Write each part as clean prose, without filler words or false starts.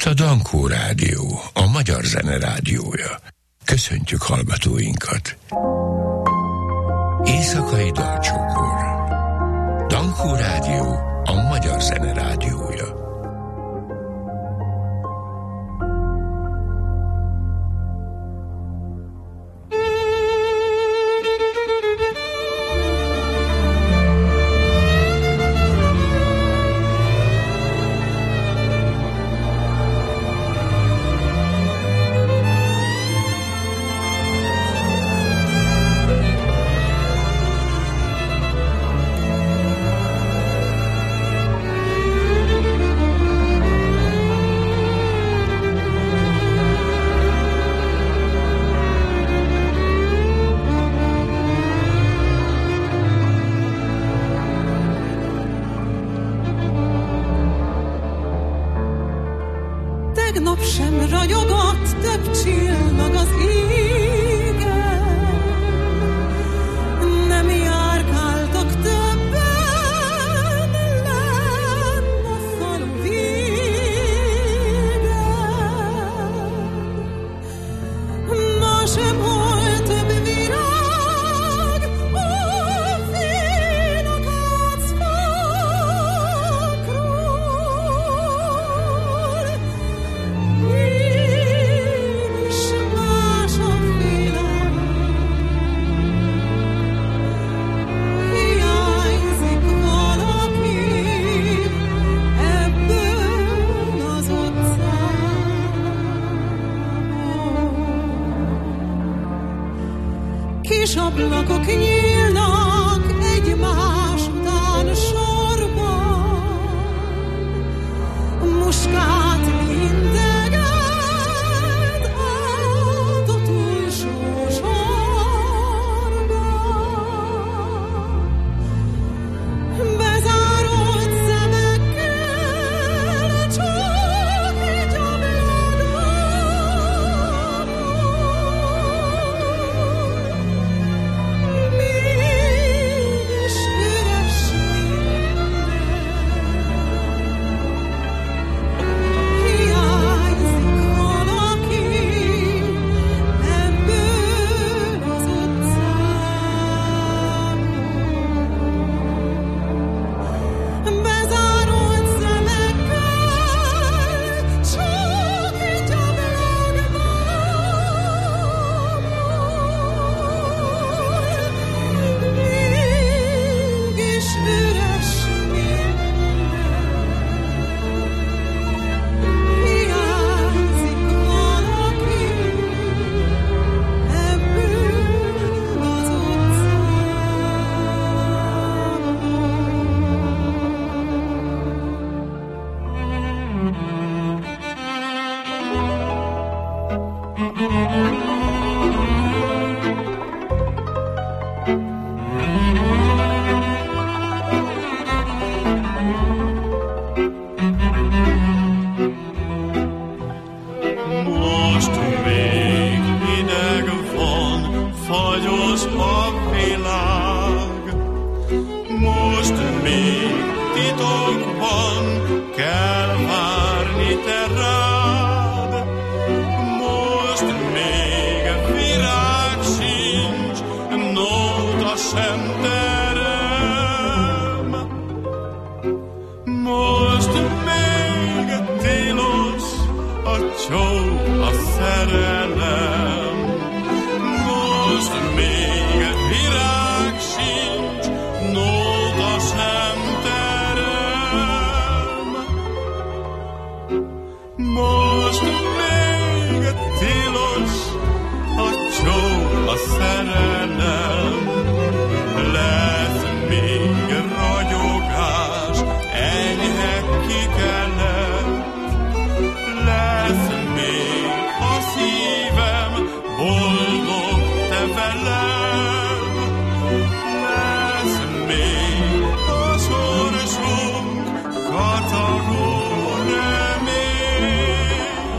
a Dankó Rádió, a magyar zene rádiója. Köszöntjük hallgatóinkat. Éjszakai dalcsokor. Dankó Rádió, a magyar zene rádiója.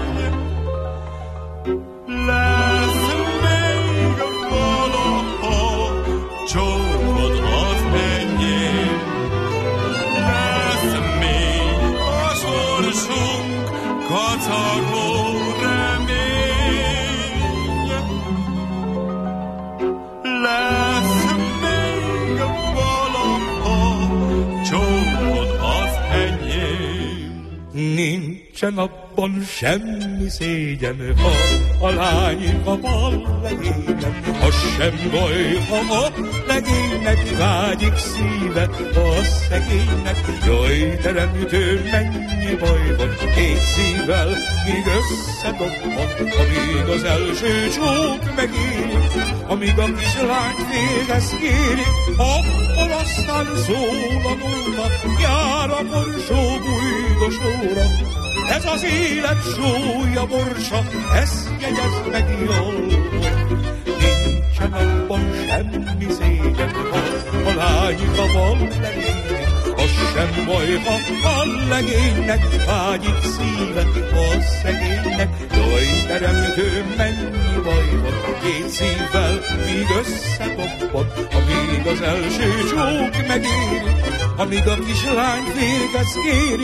Lesz még valaha kacagó remény. Lesz még valaha csókod az enyém. Nincsen abban semmi szégyen, ha a lány kap a legénynek, az sem baj, ha a legénynek vágyik szíve a szegénynek. Jaj, teremtő, mennyi baj van két szívvel, míg összedobban, amíg az első csók megérik, amíg a kislány félhez kérik, akkor aztán szól a nóta, jár a borsó bújdosóra. Ez az élet súlya borsa, ezt jegyez meg jól. Nincsen abban semmi szégyen, ha a lányka van legénynek, az sem baj, ha a legénynek vágyik szíve a szegénynek. Jaj, teremtő, mennyi baj van két szívvel, míg összedobban, amíg az első csók megéri, amíg a kislány végez kéri.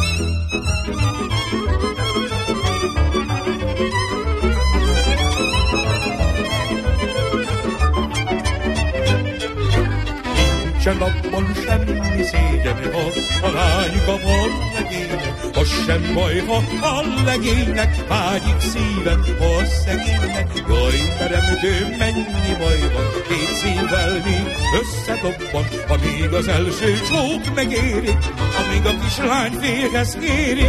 Nincsen abban semmi szégyen, ha a lányka van legénynek, az sem baj, ha a legénynek vágyik szíve a szegénynek. Jaj, teremtő, mennyi baj van két szívvel, míg összedobban, amíg az első csók megéri, amíg a kislány félhez kéri.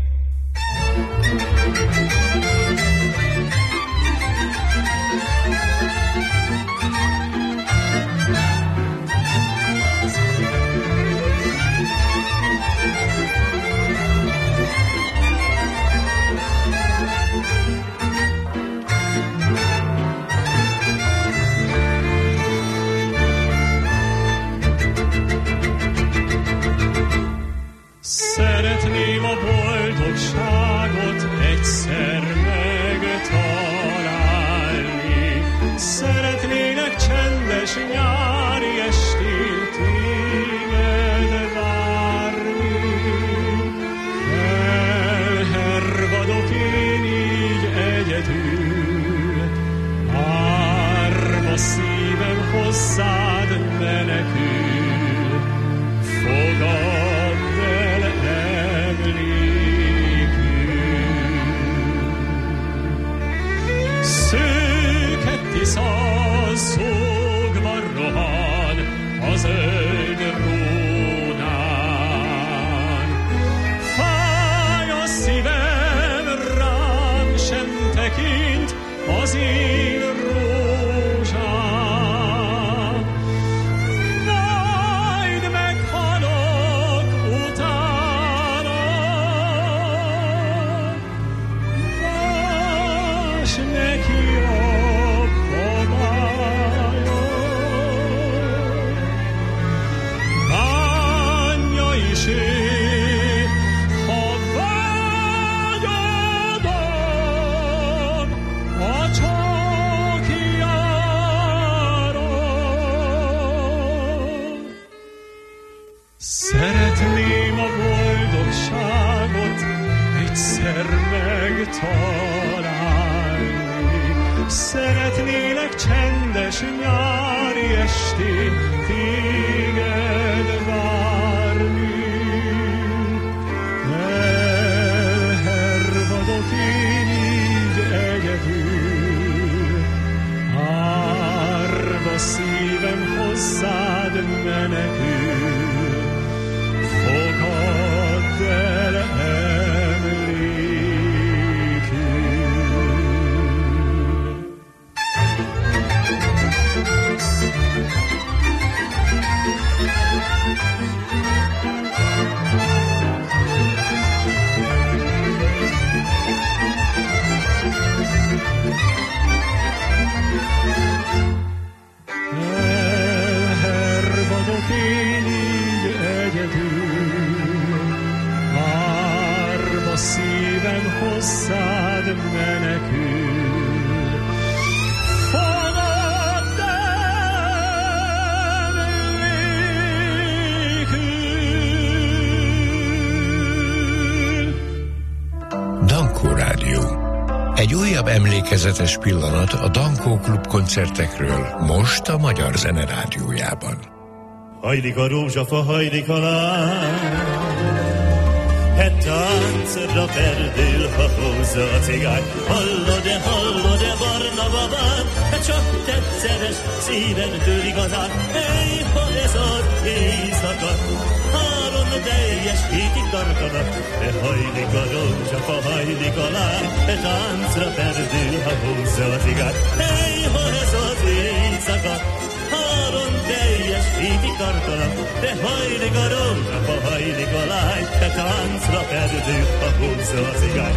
Szeretném a boldogságot egyszer megtalálni. Szeretnének csendes nyári estén téged várni. Elhervadok én így egyedül, árva szívem hozzád menekül. Fogadd el emlékül. Szőke Tisza szógva rohan az zöld rónán. Fáj a szívem, rám sem tekint az én rózsám. Majd meghalok utána, más neki a babája. Bánja is ő, ha vágyadom a csókjára. Szeretném a boldogságot egyszer megtalálni. Szeretnélek csendes nyári estén téged várni. Elhervadok én így egyedül, árva szívem hozzád menekül. Fogadd el emlékül. Elhervadok én így egyedül, árva szívem hozzád menekül. Fogadd el emlékül. Dankó Rádió. Egy újabb emlékezetes pillanat a Dankó Klub koncertekről most a Magyar Zene Rádiójában. Hajlik a rózsafa, hajlik a lány, egy táncra perdül, ha húzza a cigány. Hallod-e barna babám, csak tetszeres szívemtől igazán. Hey, ha ez az éjszaka, három teljes hétig tartanak. De hajlik a rózsafa, hajlik a lány, egy táncra perdül, ha húzza a cigány. Hey, ha ez az éjszaka, három teljes hétig tartanak. De hajlik a rózsafa, hajlik a lány, egy táncra perdül, ha húzza a cigány.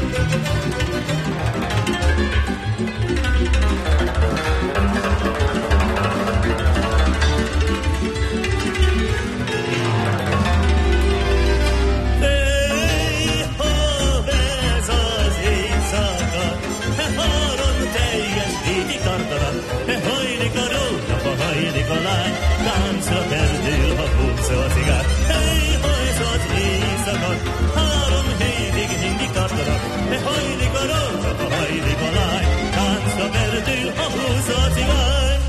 Hajlik a rózsafa, hajlik a lány, táncra perdül, ha húzza a cigány. Hey, ha ez az éjszaka, három hétig mindig tartanak. Hajlik a rózsafa, hajlik a lány, táncra perdül, ha húzza a cigány.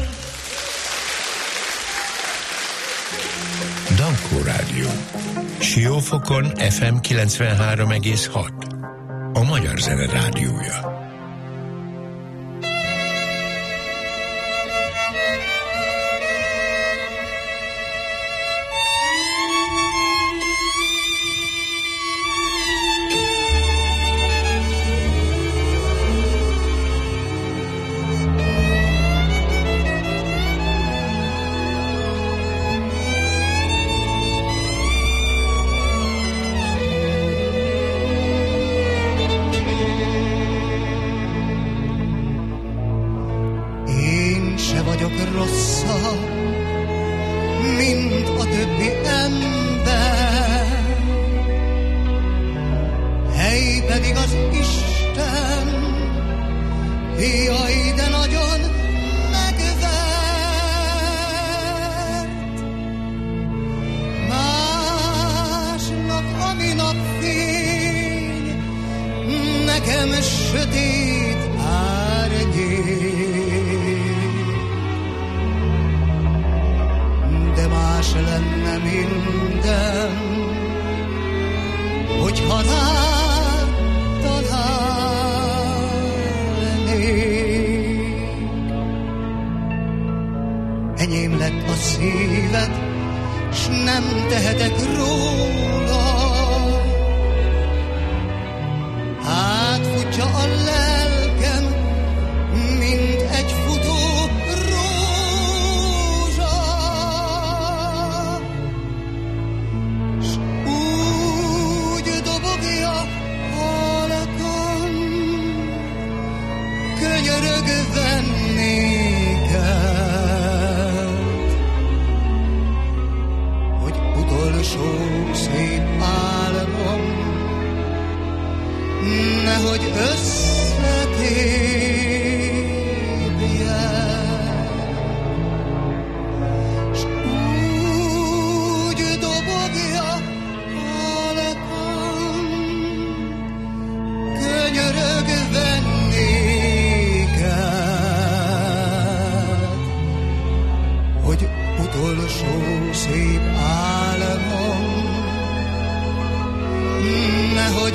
Dankó Rádió. Siófokon FM 93,6. A Magyar Zene Rádiója. Enyém lett a szíved, s nem tehetek róla. Átfutja a lelkem, mint egy futó rózsa, s úgy dobogja halkan, könyörögve néked, hogy utolsó szép álmom nehogy összetépjen, s úgy dobogja halkan, könyörögve néked, hogy utolsó szép álmom nehogy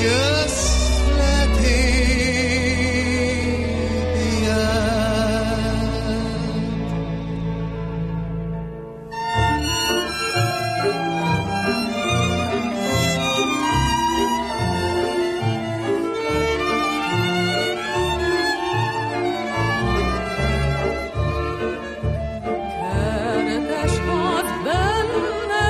Kertes az bennem,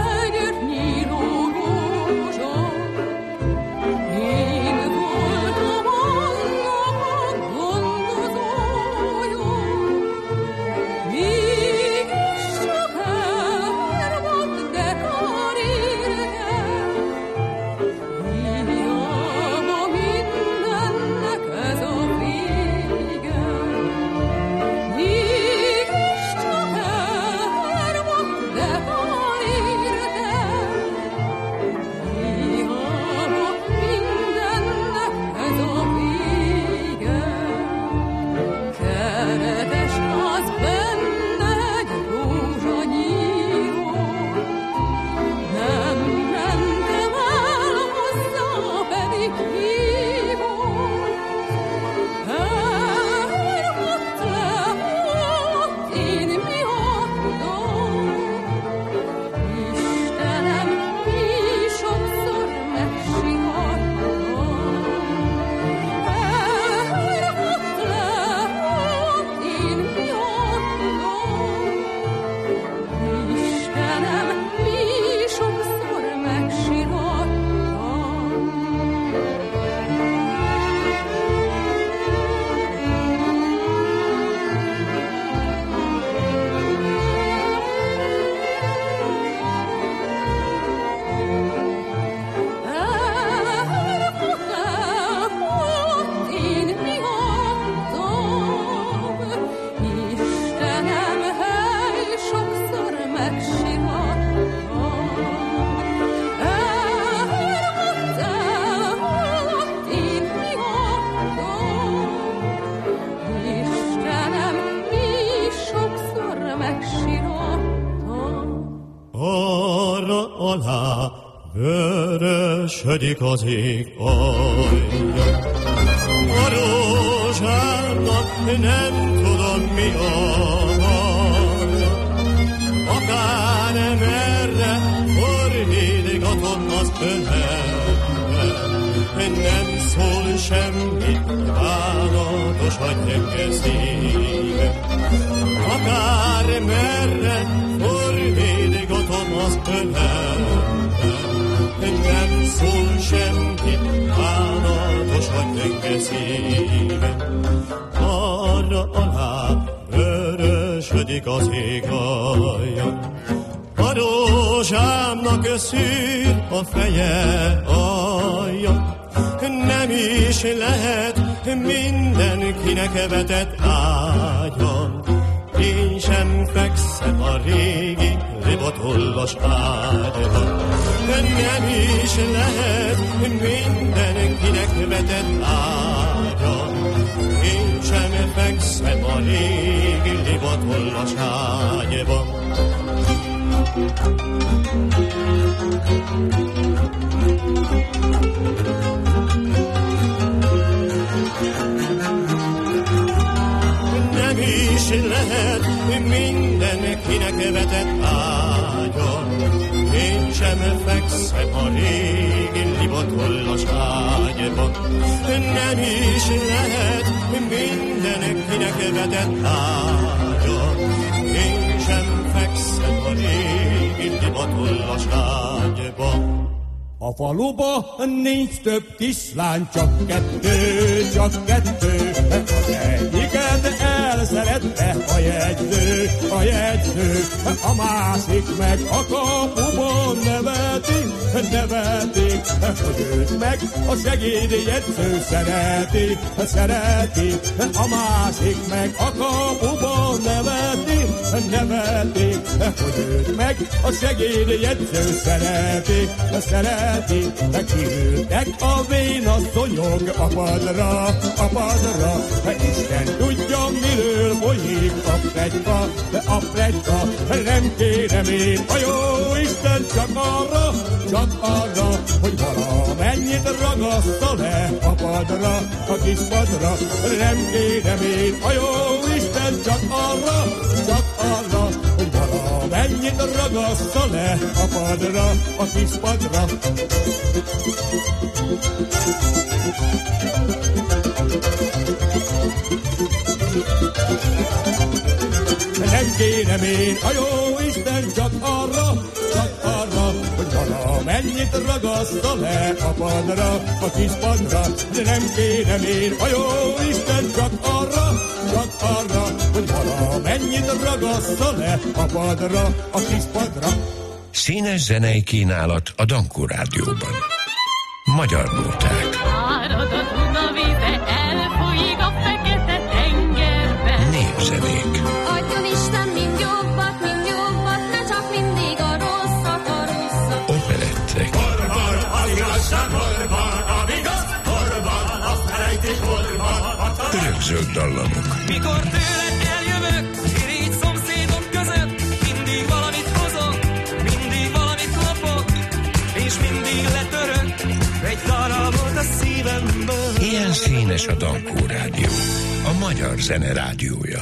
vörösödik az ég alja. A rózsának nem tudom mi alja, akár merre fordítgatom az ölembe, nem szól semmi, bánatos a gyenge szívem. Akár merre fordítgatom az ölembe, nem szól semmi, bánatos a gyenge szívem. Arra alá vörösödik az ég alja, a rózsámnak szűr a feje alja. Nem is lehet mindenkinek vetett ágyam, én sem fekszem a régi ribatolvas ágyban. Nem is lehet mindenkinek vetett ágyam, én sem fekszem a régi ribatolvas ágyban. Nem is lehet mindenkinek vetett ágyam, én sem fekszem a régi libatollas ágyban. Nem is lehet mindenkinek vetett ágyam, én sem fekszem a régi libatollas ágyban. A faluba nincs több kislány, csak kettő, csak kettő. Az egyiket elszerette a jegyző, a másik meg a kapuban nevetik, hogy őt meg a segédjegyző szereti. A másik meg a kapuban nevetik, hogy őt meg a segédjegyző szereti. Kiültek a vénasszonyok a padra, Isten tudja, miről folyik a pletyka, nem kérem én a jó Isten csak arra, hogy valamennyit ragassza le a padra, a kis padra, nem kérem én a jó Isten csak arra, hogy valamennyit ragassza le a padra, a kis padra. Nem kérem én a jó Isten csak arra, hogy valamennyit ragassza le a padra, a kis padra. De nem kérem én a jó Isten csak arra, hogy valamennyit ragassza le a padra, a kis padra. Színes zenei kínálat a Dankó Rádióban. Magyar nóták. Árad a Duna víze, elfolyik a fekete tengerbe. Népzenék. Adjon Isten mind jobbat, ne csak mindig a rosszat. Operettek. Horban az igazság, horban a vigaz, horban azt felejtik, horban a tanács. Örökzöld dallamok. Mikor tőled eljövök, irigy szomszédok között, mindig valamit hozok, mindig valamit lopok, és mindig letörök egy darabot a szívemből. Ilyen színes a Dankó Rádió, a magyar zene rádiója.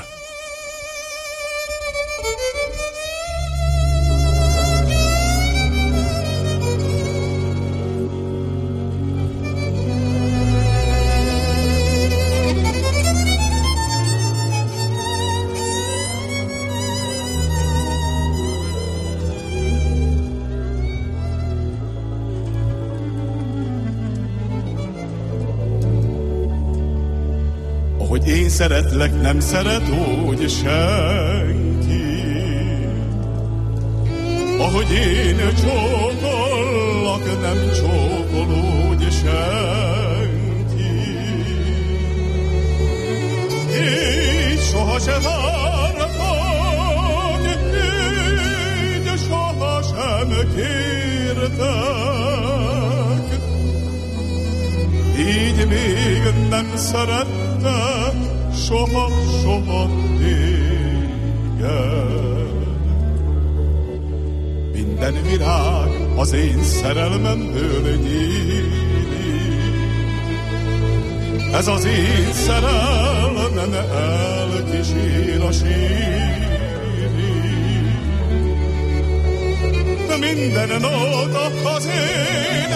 Hogy én szeretlek, nem szeret úgy senki. Ahogy én csókollak, nem csókol úgy senki. Így sohasem vártam, így sohasem kértek. Így még nem szerette soha téged. minden virág az én szerelmemből nyílik. Ez az én szerelmem elkísér a sírig. Minden nóta az én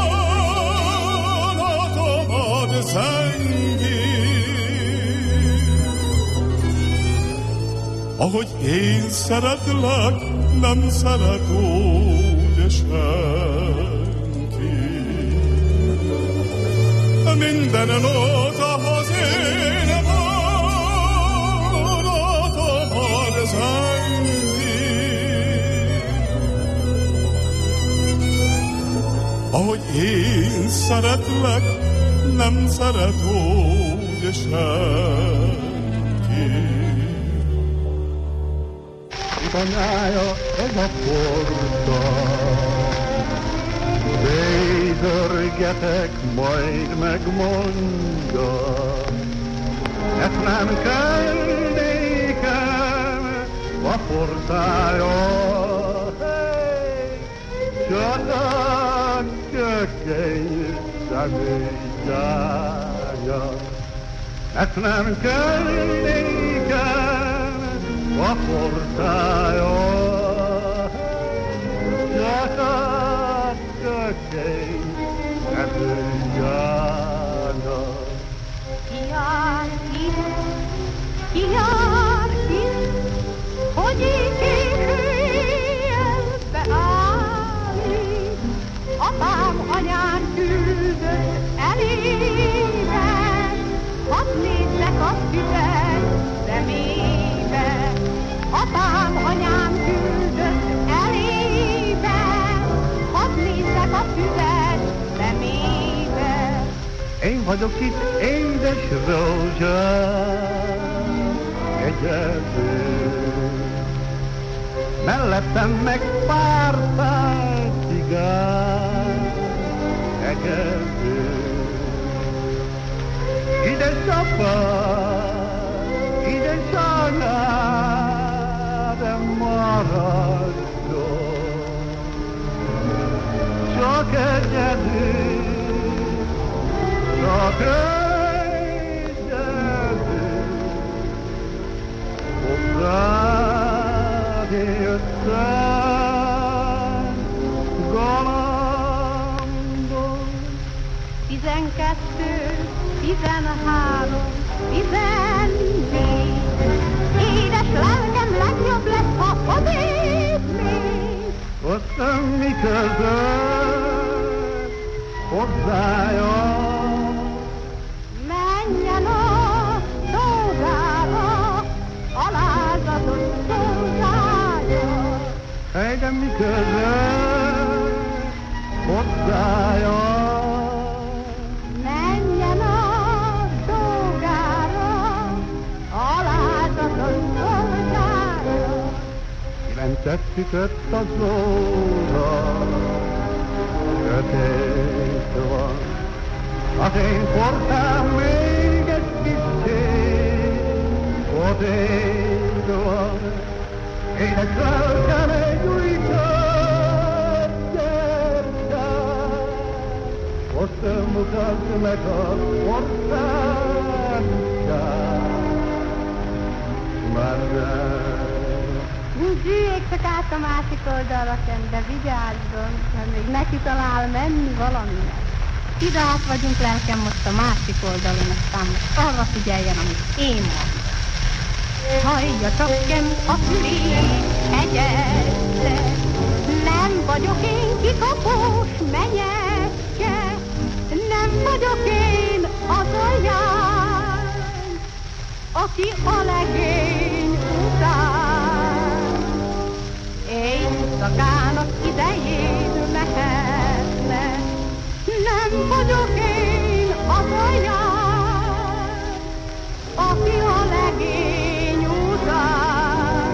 bánatomat zengi. Ahogy én szeretlek, nem szeret úgy senki. Minden nóta az én bánatomat zengi. Ahogy én szeretlek, nem szeret úgy senki. Anyája ez a porta, bédörgetek, majd megmondja, ezt nem kell nékem a portája, csak a kökény személyzája. Ezt nem kell nékem a portája, csak a kökény személyzája. Ki jár itt, hogy én későjelbe állít, apám anyám küldött elében, hadd nézzek a füvet szemébe. Apám anyám küldött elében, hadd nézzek a füvet szemébe. Én vagyok itt, édes rózsám, egyedül. Mellettem meg pár szál cigár, egyedül. Édesapám, édesanyám, maradjon, csak egyedül, csak egyedül. Hozzád jöttem, galandon. 12, 13, 14, édes lelkem legjobb lesz, ha odébb mész. Aztán mi között hozzájön? Menjen a dolgára, alázatos szolgája. Hely, de mi között hozzájön? Menjen a dolgára, alázatos szolgája. 9-et ütött az óra, sötét van. Az én portám még egy kicsit odébb van. Édes lelkem egy új gyertyát, most mutasd meg a portámját. Már Zsűjjék csak át a másik oldalra, de vigyázzon, mert még neki talál menni valaminek. Ide át vagyunk, lelkem, most a másik oldalon, aztán most arra figyeljen, amit én mondom. Hallja csak a fülét, egyedze, nem vagyok én kikapós menyecske, nem vagyok én az anyám, aki a legény után. Éjszakának idején mehetne, nem vagyok én az anyám, aki a legény után.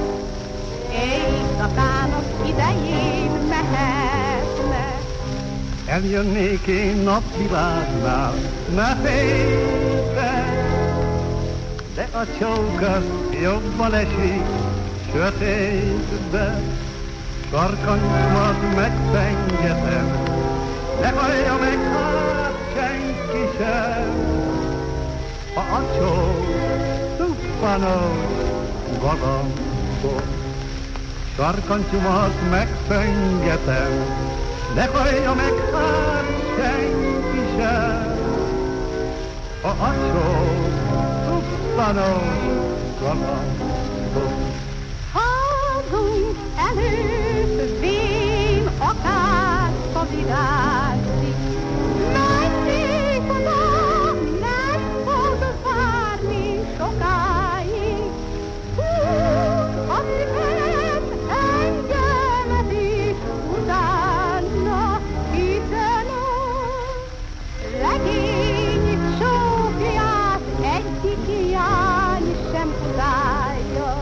Éjszakának idején mehetne. Eljönnék én napvilágnál, ne félj, de a csók az jobban esik sötétbe. sarkanyomat megfenyegetem, ne hallja meg hát senki sem, ha a csók tuppanok galambot. Sarkanyomat megfenyegetem, ne hallja meg hát senki sem, ha a csók tuppanok galambot. Házunk előtt vén akárca virágzik, mennék oda, nem fog várni sokáig. Húz a szívem engemet is utána, hiszen a legény sófját egyik hiány sem utálja.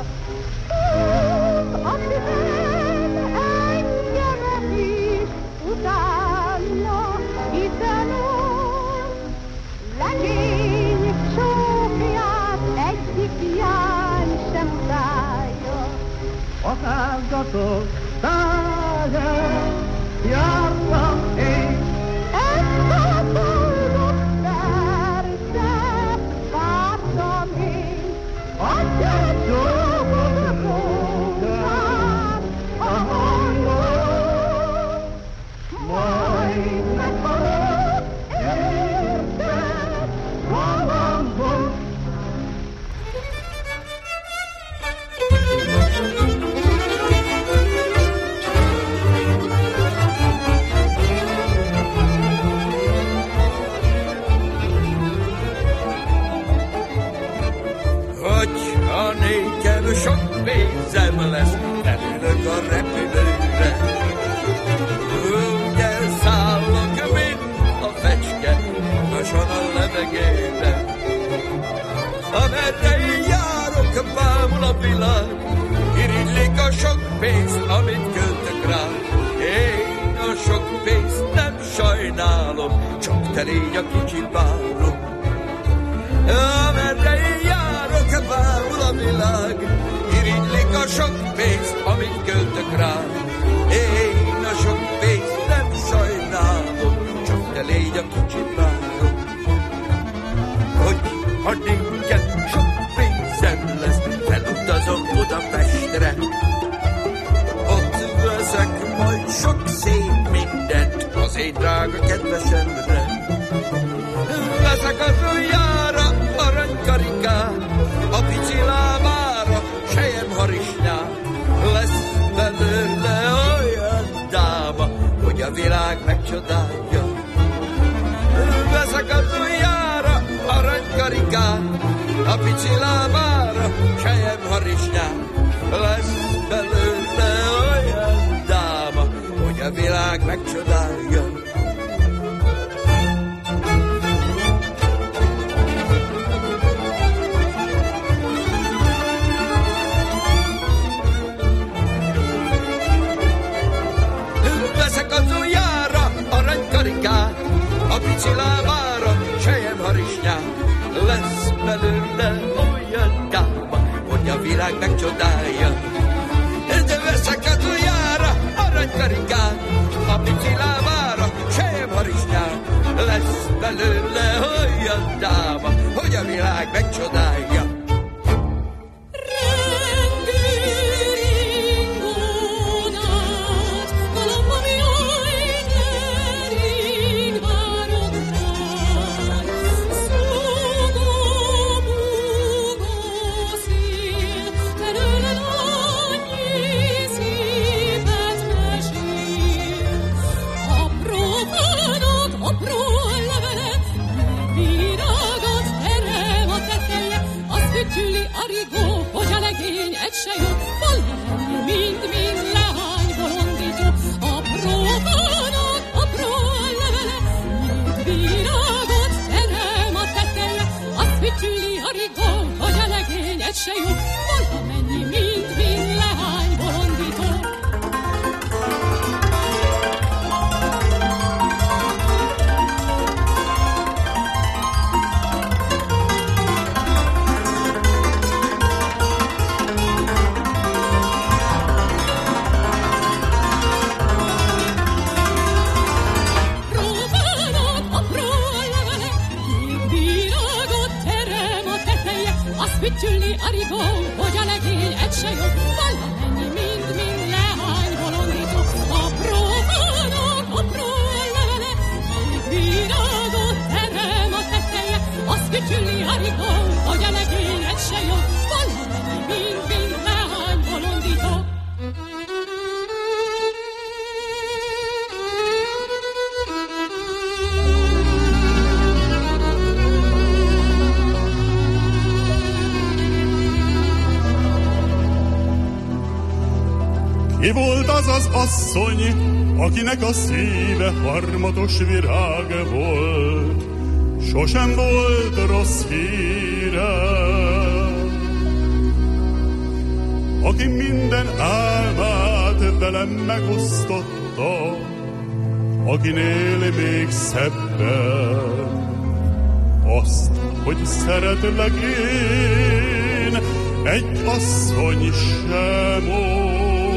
A szívem engemet is utána, hiszen a legény sófját egyik hiány sem utálja. Akárgatok táján jártam én, ezt a boldog percet vártam én, adja csókot rólam a hangot, majd meghalok érted galambot. Hogyha nékem sok pénzem lesz, elülök a repülőre. Úgy elszállok, mint a fecske, lassan a levegőbe. Amerre én járok, bámul a világ, irigylik a sok pénzt, amit költök rá. Én a sok pénzt nem sajnálom, csak te légy a kicsi bálom. Amerre én járok, bámul a világ, irigylik a sok pénzt, amit költök rá. Én a sok pénzt nem sajnálom, csak te légy a kicsi bálom. Hogy ha nékem sok pénzem lesz, felutazom Budapestre. Ott veszek majd sok szép mindent az én drága kedvesemre. Veszek az ujjára aranykarikát, a pici lábára selyemharisnyát. Lesz belőle olyan dáma, hogy a világ megcsodálja. Veszek az ujjára aranykarikát, a pici lábára selyemharisnyát. Lesz belőle olyan dáma, hogy a világ megcsodálja. Veszek az ujjára aranykarikát, a pici lábára selyemharisnyát. Lesz belőle olyan dáma, hogy a világ megcsodálja. De veszek az ujjára aranykarikát, a pici lábára selyemharisnyát. Lesz belőle olyan dáma, hogy a világ megcsodálja. Se jó, valamennyi, mint leány bolondító. fütyülni a rigó, hogy a legény egy se jobb, valamennyi mind-mind lehány bolondító. Apró halak, apró levele, melyik virágot terem a teteje, azt fütyülni a rigó, hogy a legény egy se jobb, valamennyi mind-mind lehány bolondító. Ki volt az az asszony, akinek a szíve harmatos virág volt, sosem volt rossz híre, aki minden álmát velem megosztotta, akinél még szebben azt, hogy szeretlek én, egy asszony sem mondta.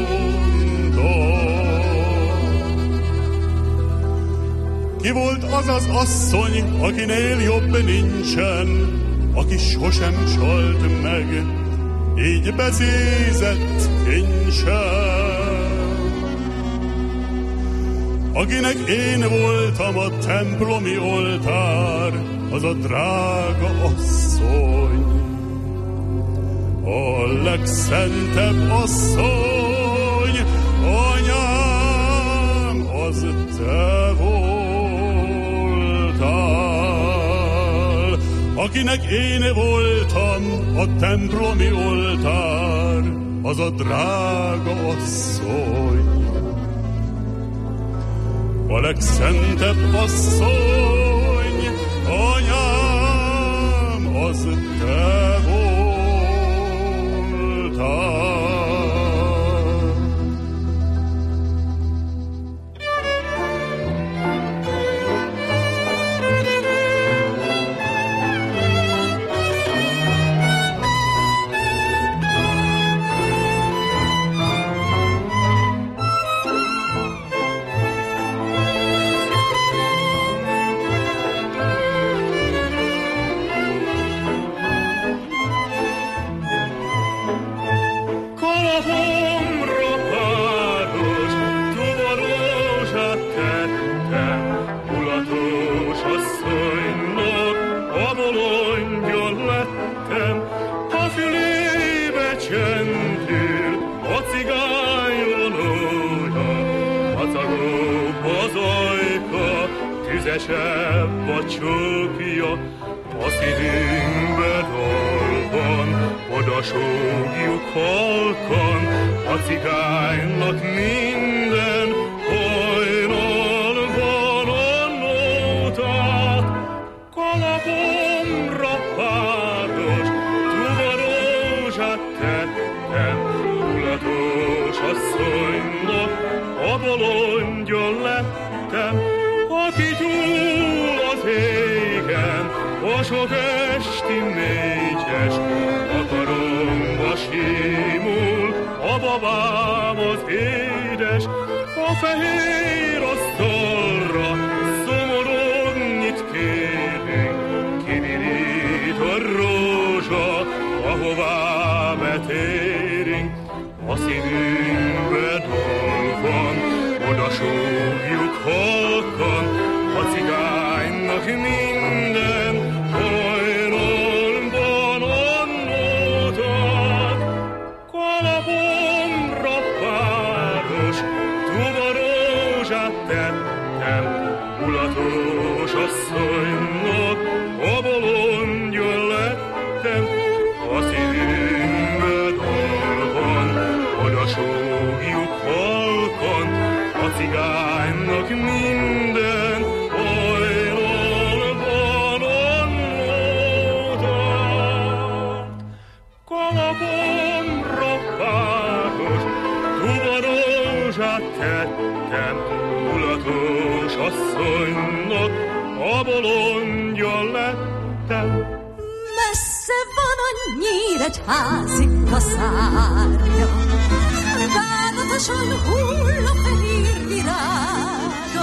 Ki volt az az asszony, akinél jobb nincsen, aki sosem csalt meg, így bezézett kincsen. Akinek én voltam a templomi oltár, az a drága asszony, a legszentebb asszony, anyám, az te voltál. Akinek én voltam a templomi oltár, az a drága asszony, a legszentebb asszony, anyám, az te voltál. Tüzesebb a csókja, a szívünkbe dolgon, oda sógjuk halkan, a cigánynak minden hajnalban a nótát. Kalapomra párdos, tuvarózsát tettem, mulatos asszonynak a bolondja lettem, aki túl az égen, a sok esti négyes, a karomba simul, a babám az édes, a fehér asztalra szomorúan nyit kérünk, kivirít a rózsa, ahová betérünk, a szívünkbe dolgon, oda súgjuk halkan, a cigánynak minden hajnalban a nótát. Kalapomra páros, tuvarózsát tettem, mulatos asszonynak a bolondja lettem, a szívünkbe dolgon, oda súgjuk halkan, a cigánynak minden hajnalban a nótát. Kalapomra páros, tuvarózsát tettem, mulatos asszonynak a bolondja lettem. Messze van a Nyíregyházi kaszárnya, bánatosan hull a fehér virága.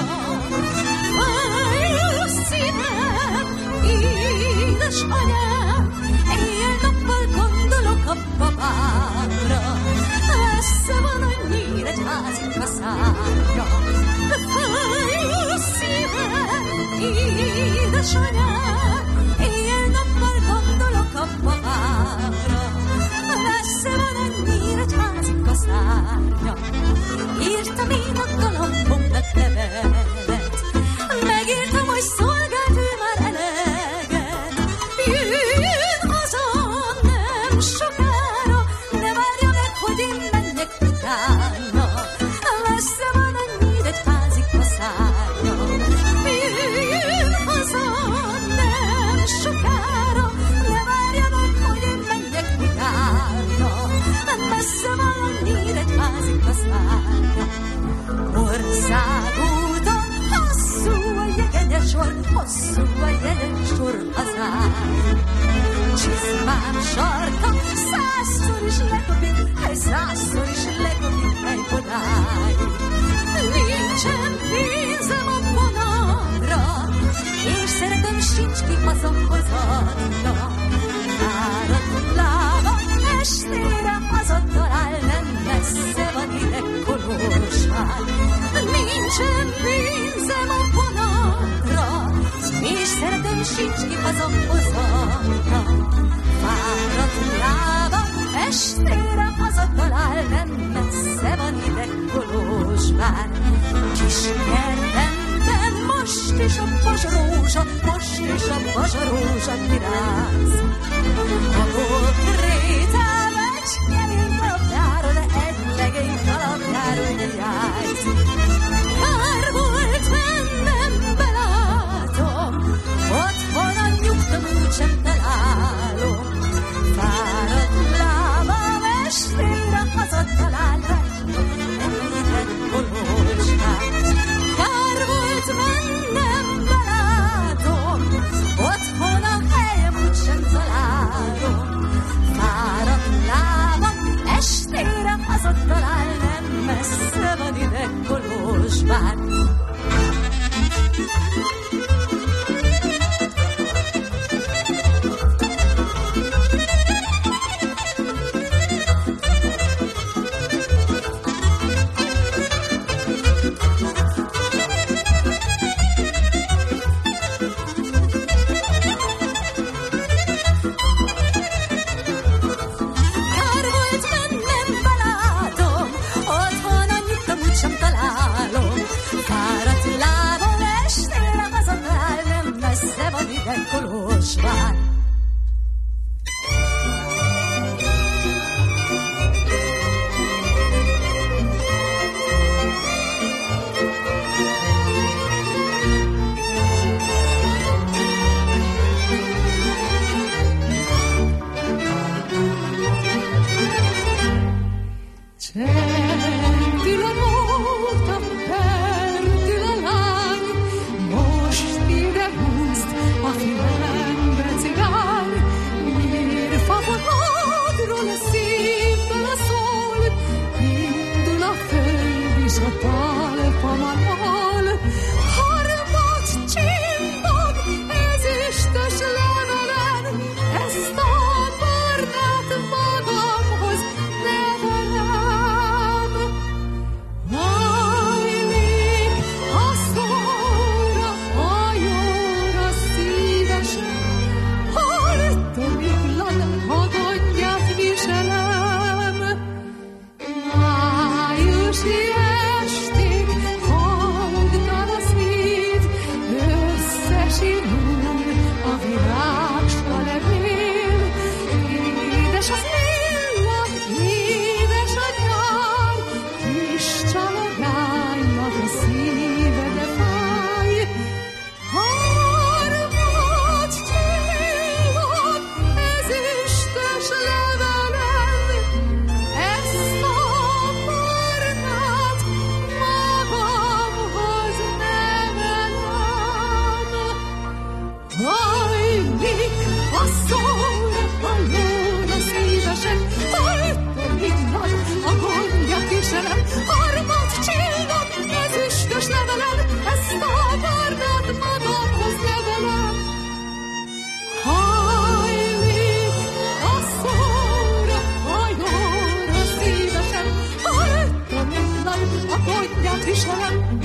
Fájó szívem, édes anyám, éjjel-nappal babára, messze van a Nyíregyházi kaszárja. Fáj a szívem, édesanyám, éjjel-nappal gondolok a babára, messze van a Nyíregyházi kaszárja. Írtam én a galambomnak levelet, megírtam, hogy szolgált ő már eleget. Jöjjön haza nem sokára, ne várja meg, hogy én menjek utána, messze van a Nyíregyházi kaszárja. Jöjjön haza nem sokára, ne várja meg, hogy én menjek utána, messze van a Nyíregyházi kaszárja. Országúton hosszú a jegyenyesor, hosszú a jegyenyesor hazám. Csizmám sarka 100-szor is lekopik, 100-szor is lekopik egy bodáig. Nincsen pénzem a vonatra, és szeretem sincs ki hazahozatra. Fáradt lábam estére hazatalál, nem messze van ide Kolozsvár. Nincsen pénzem a vonatra, és szeretem sincs ki hazahozatra. Fáradt lábam estére hazatalál, nem messze van ide Kolozsvár. Kis kertemben most is a bazsarózsa, most is a bazsarózsa viráz. A konkrétám egy kemény kalapjáról, de egy legény kalapjáról nyeljázik. Kár volt mennem, belátom, otthon a nyugtam úgysem találom. Fáradt lábam estére hazatalál, egyetlen Kolozsvár. Kár volt mennem, belátom, otthon a helyem úgysem találom. Fáradt lábam estére hazatalál, nem messze van ide Kolozsvár. Kolozsvár. Csendül a nóta, pendül a lány, most ide húzd a fülembe cigány. Nyírfafonodról a szívből szól, indul a föld és a talpaman hal. Harmat csimbog ezüstös levelen, ezt a barnát magamhoz nevelem. Hajlik a szóra, a jóra szívesen, holtomiglan magadját viselem. Májusi esték, hangdal a szív, összesirul a virágsta levél. Édes az illat, édes a nyár, kis csalagánynak a szíve de fáj. Harmat csillog ezüstös levelen, ezt a barnát magamhoz nevelem. Hajlik a szóra, a lóna szívesen, holtomiglan a gondját viselem. Harmat csillog ezüstös levelen, ezt a barnát magamhoz nevelem. Hajlik a szóra, a viselem.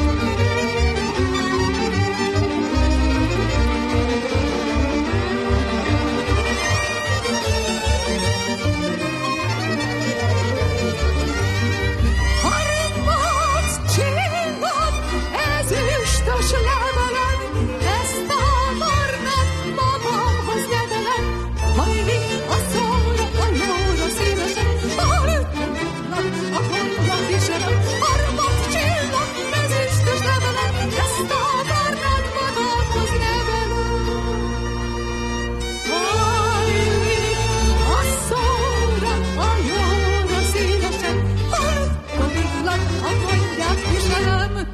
Harmac csillag, ezüstös levelem, ezt a barnát magamhoz nevelem. Hajlik a szóra, a jóra szívesen, a konyak viselem. Harmac csillag, ezüstös levelem, ezt a barnát magamhoz nevelem. Hajlik a szóra, a jóra szívesen, a villan, a konyak viselem.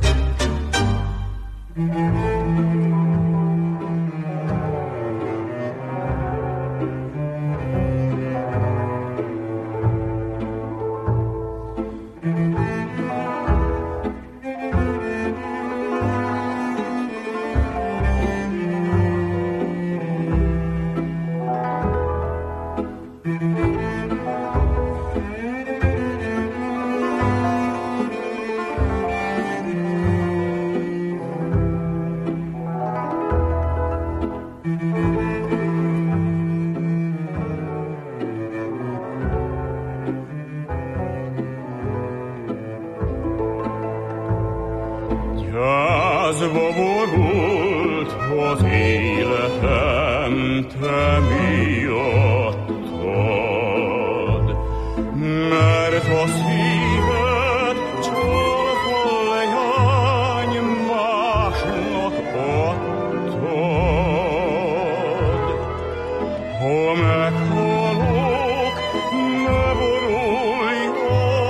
Gyászba borult az életem te miattad, mert a szíved csalfol lejány másnak adtad. Ha meghalok, ne borulj a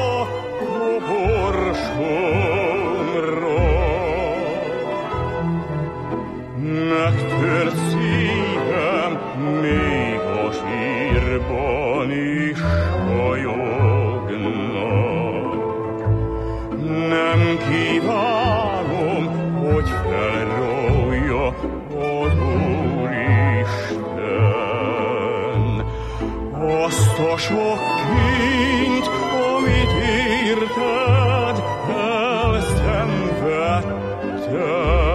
koporsomra. Megtört szívem még a sírban is halyognak. Nem kívánom, hogy felrója az Úristen azt a sok kint, amit érted, elszenvedtem.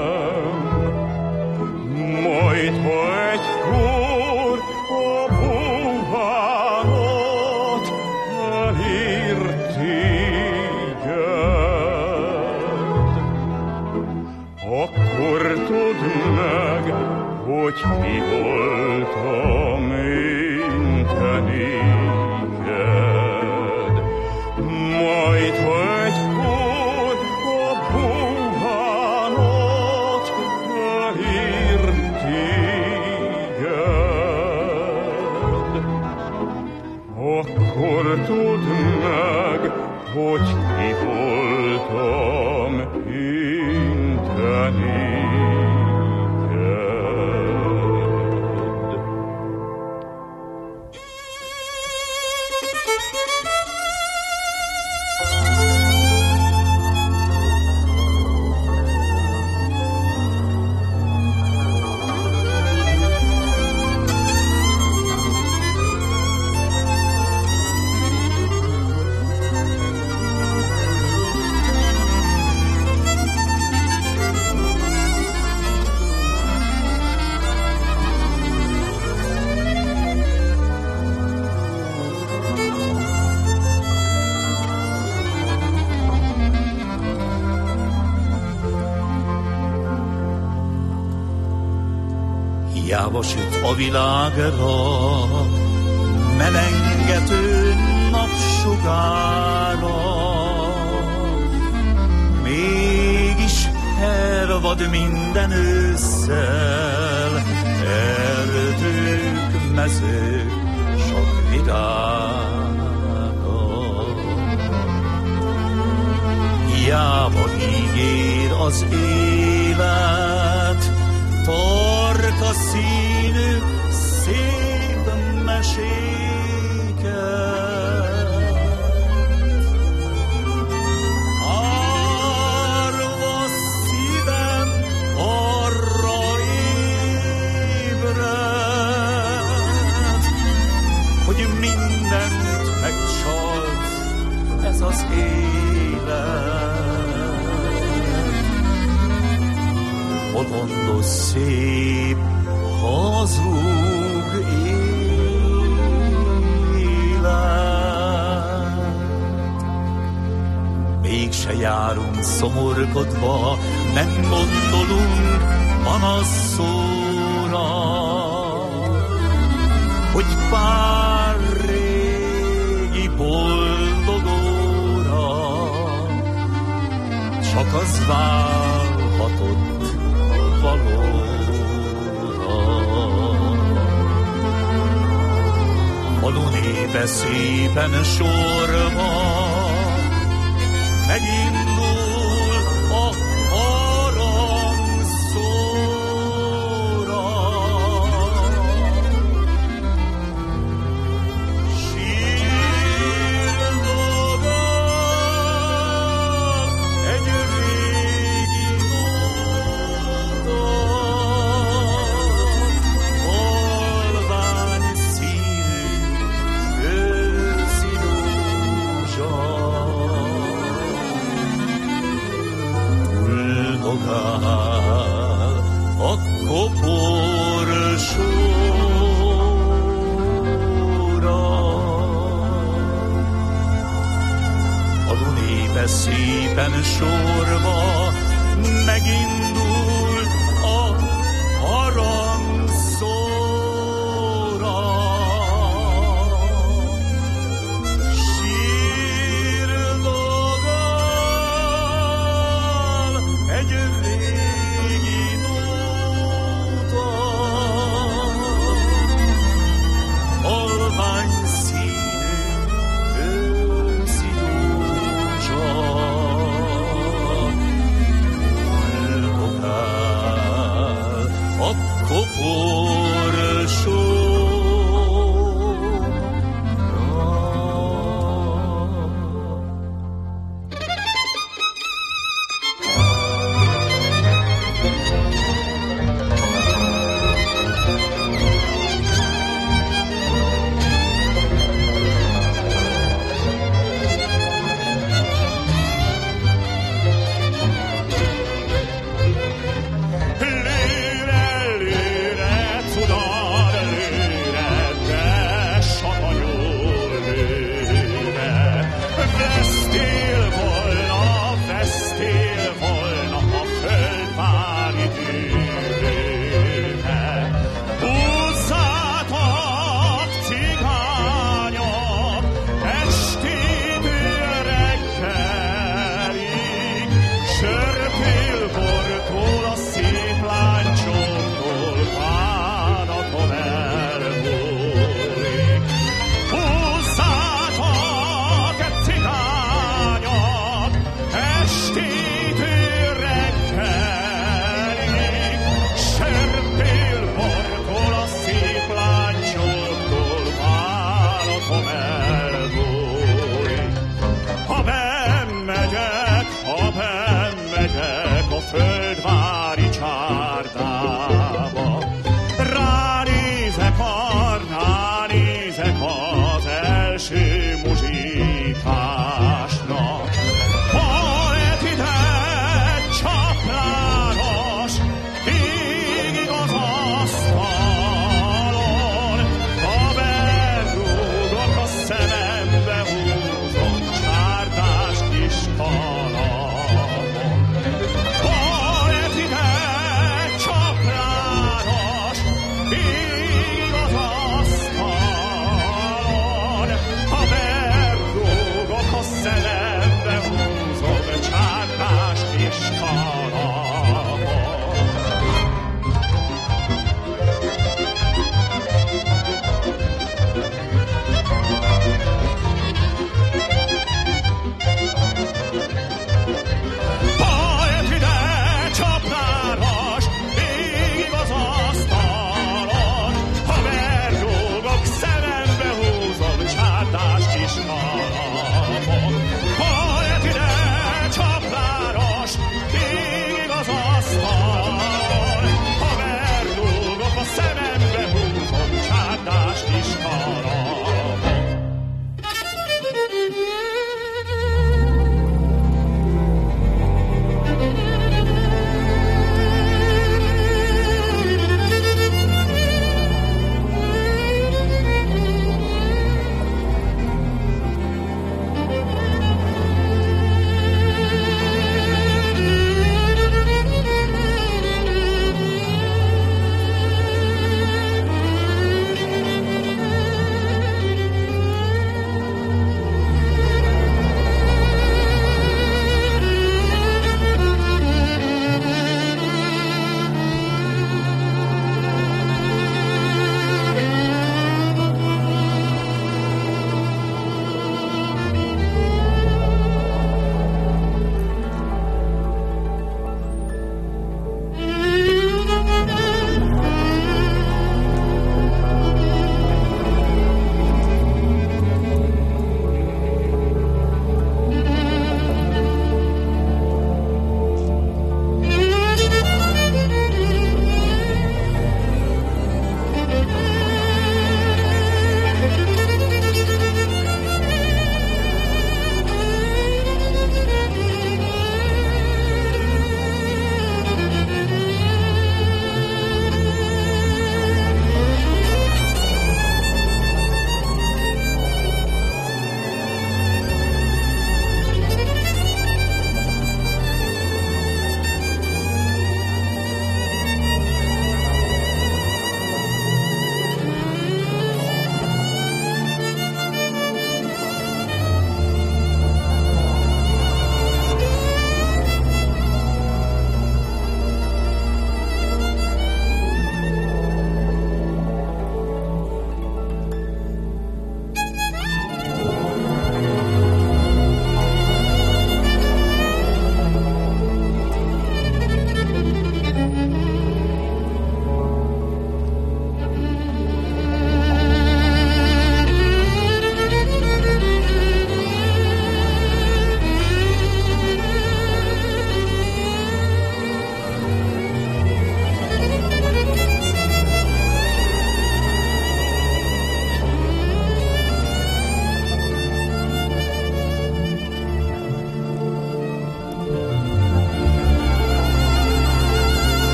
Majd, ha egykor a búvánat elér téged, akkor tudd meg, hogy ki voltam én te néked. Majd, ha egykor a búvánat elér téged, akkor tudd meg, hogy ki voltam én te néked. Hiába süt a világra melengető napsugára, mégis elvad minden ősszel, erdők, mezők, sok virága. Hiába ígér az élet, torka színű, szép meséket. Árva szívem arra ébred, hogy mindent megcsalt ez az élet. szép hazug élet. Mégse járunk szomorkodva, nem gondolunk panaszóra, hogy pár régi boldog óra csak az válhatott valóra. Falu népe szépen sorba megindul a harangszóra. Sírdogál egy régi nóta, halvány színű őszi rózsa. Huldogál a koporsóra. Falu népe szépen sorba megindul a harangszóra. Sírdogál egy régi nóta, halvány színű őszi rózsa. Huldogál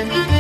Thank you.